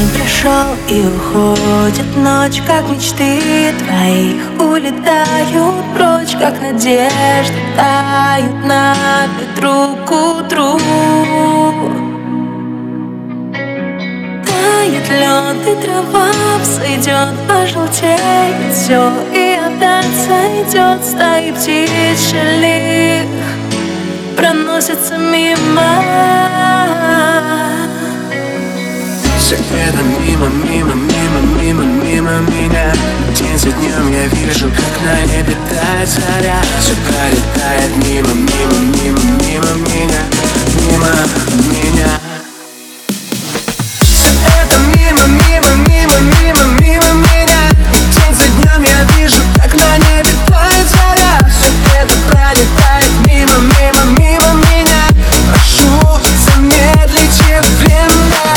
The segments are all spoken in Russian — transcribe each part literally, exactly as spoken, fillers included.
пришел и уходит ночь, как мечты твоих улетают прочь, как надежды тают на ветру к утру. Тает лед и трава взойдет, пожелтеет все, и опять сойдет. Стаи птиц шалих проносятся мимо. Все это мимо, мимо, мимо, мимо, мимо меня. День за днем я вижу, как на небе тает заря. Все пролетает мимо, мимо, мимо, мимо меня, мимо меня. Все это мимо, мимо, мимо, мимо, мимо меня. День за днем я вижу, как на небе тает заря. Все это пролетает мимо, мимо, мимо меня. Прошу, замедлите время.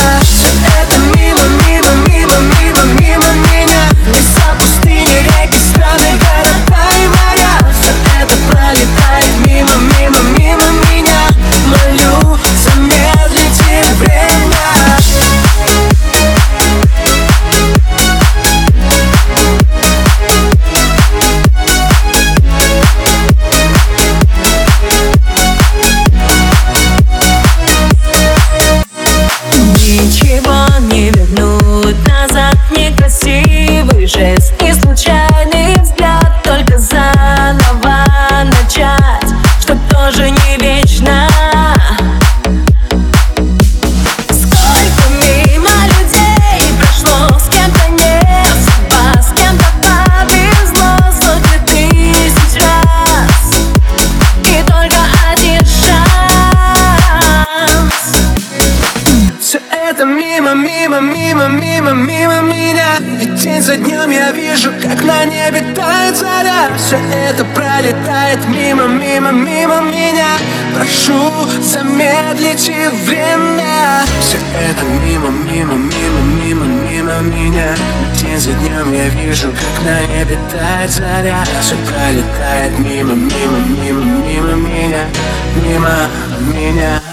Ничего не вернуть назад, некрасивый жест и случайный взгляд. Только заново начать, что тоже не вечно. Сколько мимо людей прошло, с кем-то не судьба, с кем-то повезло сотни тысяч раз, и только один шанс. Все это мимо, мимо, мимо, мимо, мимо меня. И день за днем я вижу, как на небе тает заря. Все это пролетает мимо, мимо, мимо меня. Прошу, замедлите время. Все это мимо, мимо, мимо, мимо, мимо меня. День за днем я вижу, как на небе тает заря. Все пролетает мимо, мимо, мимо, мимо меня, мимо меня.